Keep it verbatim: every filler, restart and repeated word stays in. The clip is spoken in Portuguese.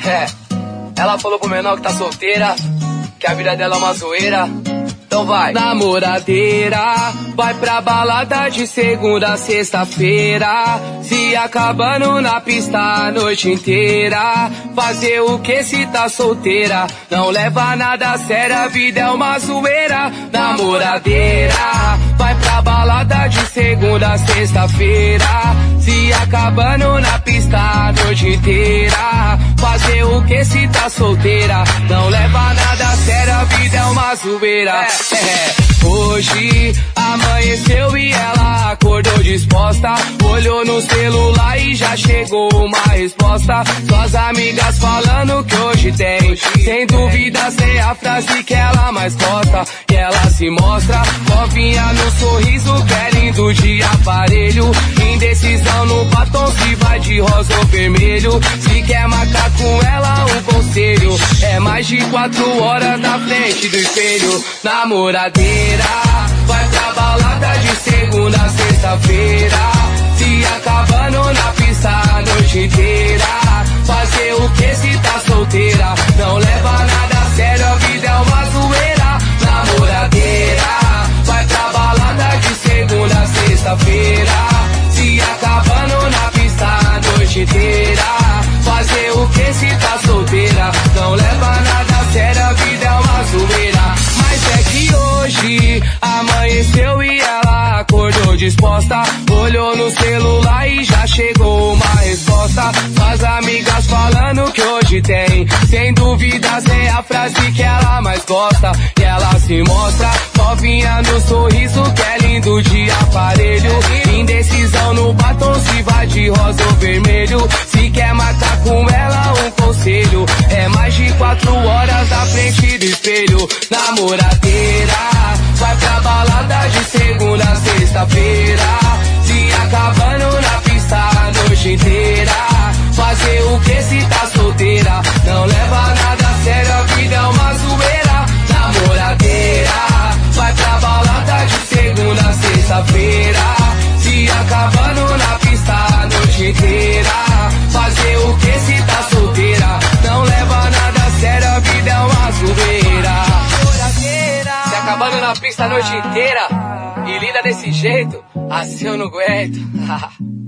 É, ela falou pro menor que tá solteira, que a vida dela é uma zoeira. Então vai. Namoradeira, vai pra balada de segunda a sexta-feira, se acabando na pista a noite inteira. Fazer o que se tá solteira? Não leva nada a sério, a vida é uma zoeira. Namoradeira, vai pra balada de segunda a sexta-feira, se acabando na pista a noite inteira. Fazer o que se tá solteira? Não leva nada a sério, a vida é uma zoeira. É, hoje amanheceu e ela acordou disposta, olhou no celular e já chegou uma resposta. Suas amigas falando que hoje tem, sem dúvida é a frase que ela mais gosta. E ela se mostra novinha no sorriso, que é lindo de aparelho. Indecisão no batom, se vai de rosa ou vermelho. Se quer marcar com ela um conselho, é mais de quatro horas na frente do espelho. Namoradeira, vai pra balada de segunda a sexta-feira, se acabando na pista a noite inteira. Fazer o que se tá solteira? Não leva nada a sério, a vida é uma zoeira. Namoradeira, vai pra balada de segunda a sexta-feira, se acabando na pista a noite inteira. Fazer o que se tá solteira? Não leva nada a sério, a vida é uma zoeira. Mas é que hoje amanheceu e ela acordou disposta, olhou no celular e já chegou uma resposta. Suas amigas falando que hoje tem, sem dúvidas é a frase que ela mais gosta. E ela se mostra novinha no sorriso, que é lindo de aparelho. Indecisão no batom, se vai de rosa ou vermelho. Se quer marcar com ela um conselho, é mais de quatro horas na frente do espelho. Namoradeira, vai pra balada de segunda a sexta-feira, se acabando na pista a noite inteira. Fazer o que se tá solteira? Não leva nada a sério, a vida é uma zoeira. Namoradeira, vai pra balada de segunda a sexta-feira, se acabando na pista a noite inteira. Fazer o que se tá solteira? Não leva nada a sério, a vida é uma zoeira. Se acabando na pista a noite inteira, e linda desse jeito, assim eu não aguento.